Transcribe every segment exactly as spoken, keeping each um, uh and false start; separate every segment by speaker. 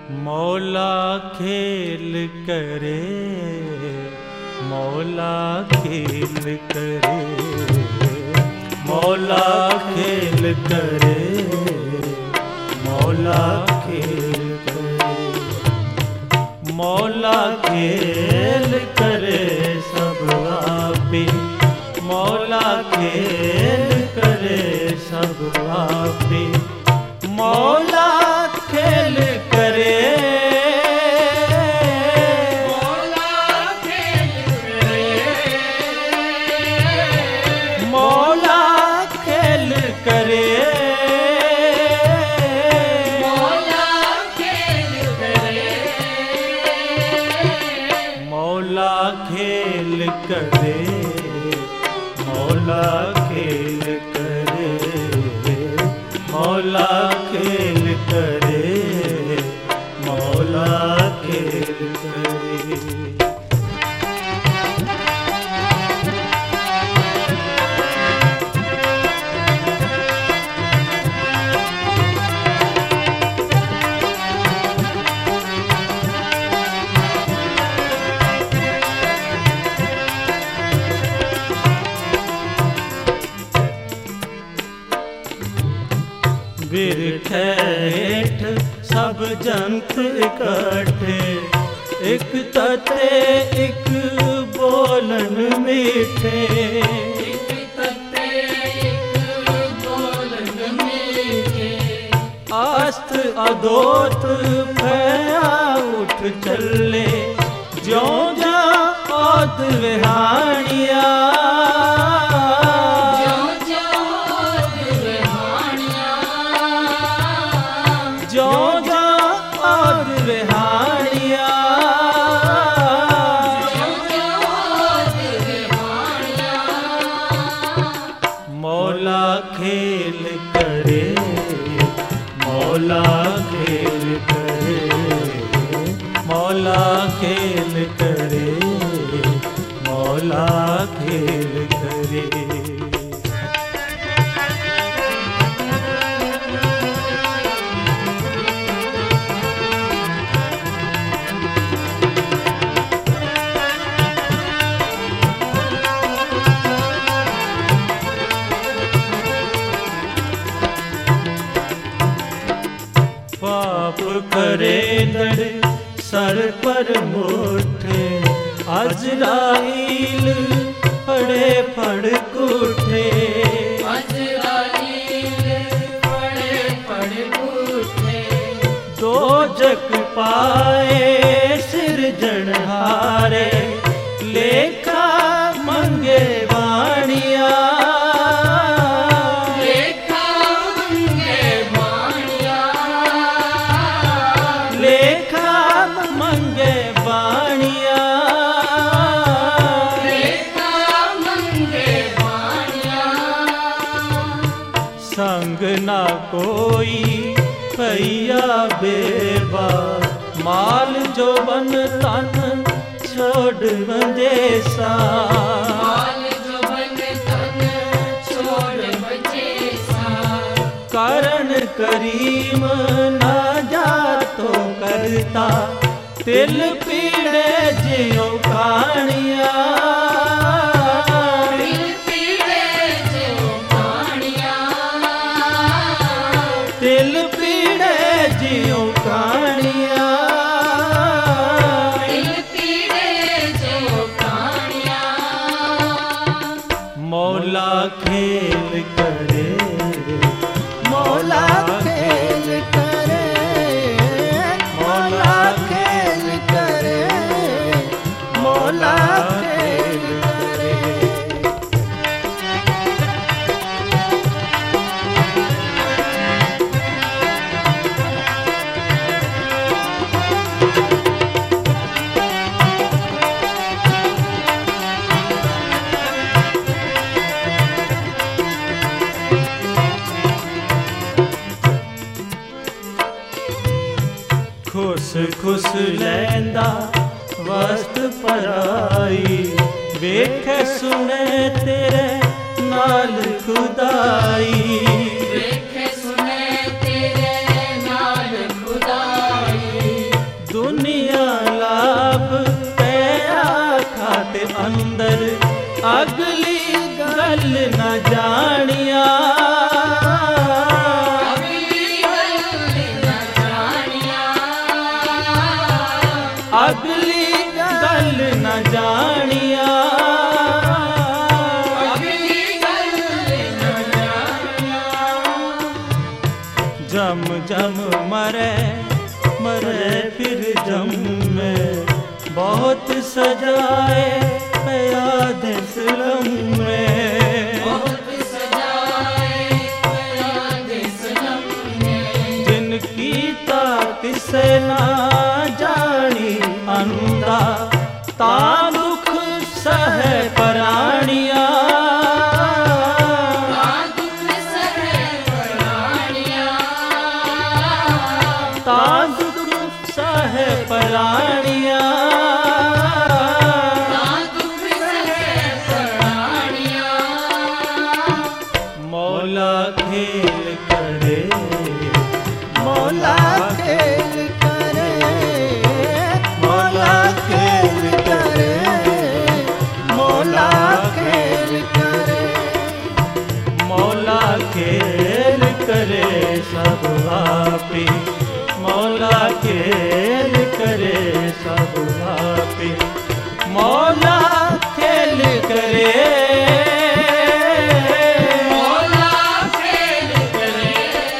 Speaker 1: मौला खेल करे, मौला खेल करे, मौला खेल करे, मौला खेल करे, मौला खेल करे सब आपे, मौला खेल करे सब आपे, मौला खेल करे,
Speaker 2: मौला खेल करे,
Speaker 1: मौला खेल करे,
Speaker 2: मौला खेल करे,
Speaker 1: मौला खेल करे, मौला खेल करे, मौला खेल करे, मौला खेल करे। बिरख हेठ सब जंत इकट्ठे, एक तते एक बोलन मीठे,
Speaker 2: एक तत्ते एक बोलन मीठे,
Speaker 1: आस्त अदोत भया उठ चले, ज्यों जा औद विहाणिया,
Speaker 2: ज्यों ज्यों विहाणिया,
Speaker 1: ज्यों जा औद विहाणिया,
Speaker 2: ज्यों ज्यों विहाणिया,
Speaker 1: मौला खेल करे, मौला खेल करे, मौला खेल करे, मौला खेल करे। पाप करे दर सर पर मुठे, अजराइल पड़े पड़ कूठे,
Speaker 2: अजराइल पड़े पड़ उठे,
Speaker 1: दोजक पाए सिरजनहारे, लेखा मंगे वाणिया,
Speaker 2: लेखा मंगे वाणिया,
Speaker 1: लेखा मंगे वाणिया,
Speaker 2: लेखा मंगे वाणिया,
Speaker 1: संग ना कोई भैया बेबा, माल जो बन तन छोड़ बंदेसा,
Speaker 2: माल जो बन तन छोड़ बचेसा,
Speaker 1: कारण करीम ना जा तो करता, तिल पीड़े जियो कहानिया,
Speaker 2: दिल पीड़े जो कहानिया,
Speaker 1: तिल पीड़े जियो कहानिया,
Speaker 2: दिल पीड़े जो कहानिया,
Speaker 1: मौला खेल करे, मौला खेल करे, मौला खेल करे, मौला खेल करे। खुश खुश लैंदा वस्त पराई, वेख सुने तेरे नाल खुदाई,
Speaker 2: देख सुने तेरे नाल खुदाई,
Speaker 1: जम मरे मरे फिर जम में बहुत सजाए याद सलम में
Speaker 2: बहुत सजाए याद सनम में
Speaker 1: जिनकी ताक से ना जानी अंधा ता दुख सह पराणिया
Speaker 2: ता दुख सह पराणिया
Speaker 1: ता दुख सह पराणिया
Speaker 2: ता दुख सह पराणिया
Speaker 1: मौला खेल करे
Speaker 3: मौला खेल करे मौला खेल करे मौला खेल करे
Speaker 1: मौला खेल करे सब आपे मौला खेल करे सब आपे मौला खेल करे
Speaker 2: मौला खेल करे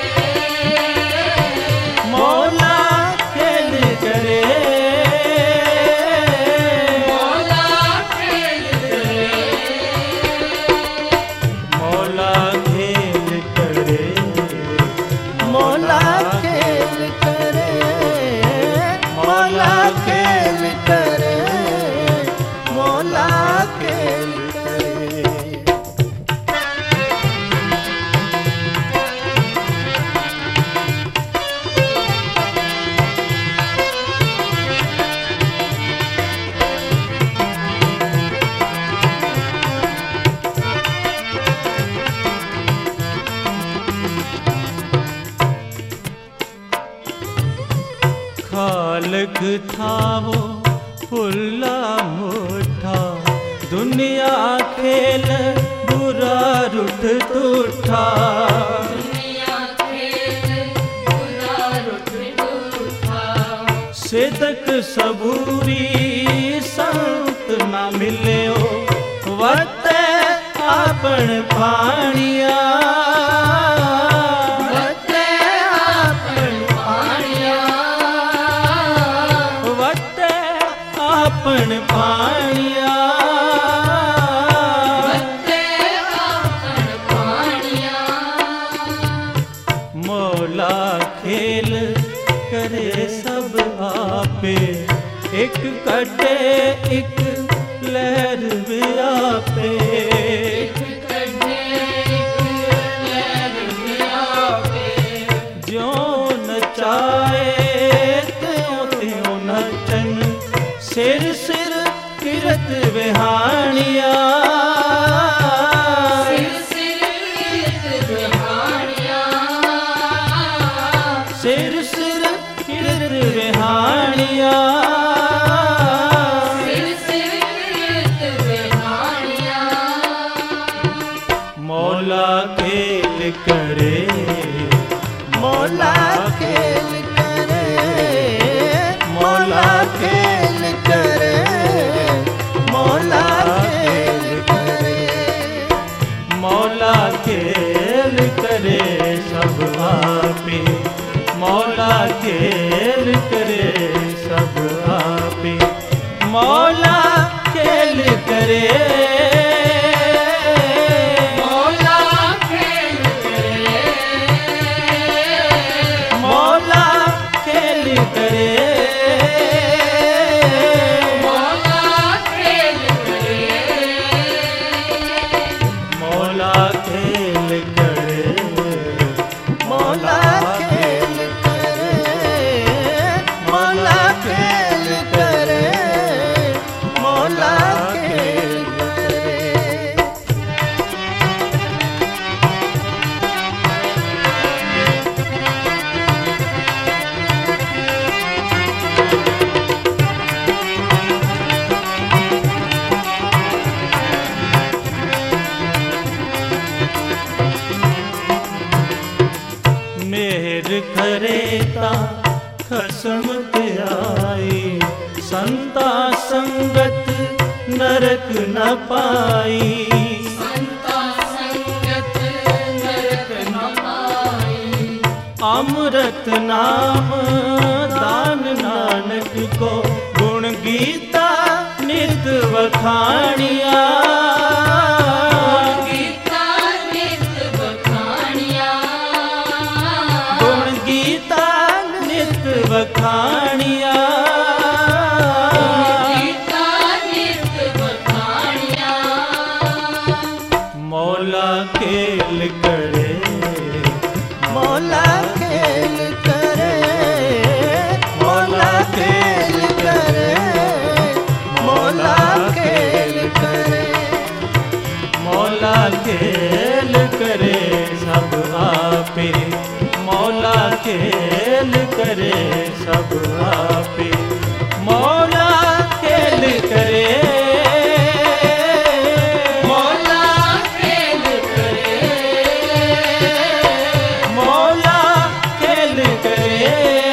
Speaker 1: मौला खेल करे
Speaker 2: मौला खेल करे
Speaker 1: मौला खेल करे
Speaker 3: मौला खेल करे मौला खेल करे मौला खेल करे
Speaker 1: खालक था वो फुल्ला मोठा दुनिया खेल बुरा रुठ तुठा
Speaker 2: दुनिया खेल बुरा रुठ टूटा
Speaker 1: सिदक सबूरी संत न मिलियो वत आपन पाणिया
Speaker 2: वते आपन पाणिया
Speaker 1: वत आपन पाणिया
Speaker 2: वते आपन पाणिया
Speaker 1: मौला खेल करे सब आपे एक कटे एक लहर भी आपे
Speaker 2: एक कढ़े एक लहर गया पे
Speaker 1: ज्यों नचाए त्यों त्यों नचन सिर सिर किरत विहानिया
Speaker 2: सिर सिर कीर्त बिहारिया
Speaker 1: सिर सिर किरत विहानिया
Speaker 2: सिर सिर कीर्त बिहारिया
Speaker 1: मौला खेल करे
Speaker 3: मौला खेल करे मौला खेल करे मौला खेल करे
Speaker 1: मौला खेल करे सब आपे मौला खेल करे सब आपे मौला खेल करे
Speaker 2: मौला खेल करे
Speaker 1: मौला खेल करे
Speaker 2: मौला खेल करे
Speaker 1: मौला खेल करे
Speaker 3: मौला खेल करे मौला खेल करे मौला खेल करे
Speaker 1: मेहर करेता खसम आई संता संगत नरक न पाई
Speaker 2: संता संगत नरक न पाई
Speaker 1: अमृत नाम दान नानक को गुण गीता नित वखाणिया
Speaker 2: गीता नित बखानिया
Speaker 1: गुण गीता नित वखाणिया
Speaker 2: गीता नित बखानिया
Speaker 1: मौला खेल करे
Speaker 3: मौला खेल करे मौला खेल करे मौला खेल करे
Speaker 1: मौला खेल करे सब आपे मौला खेल करे सब आपे मौला खेल करे
Speaker 2: मौला खेल करे
Speaker 1: मौला खेल करे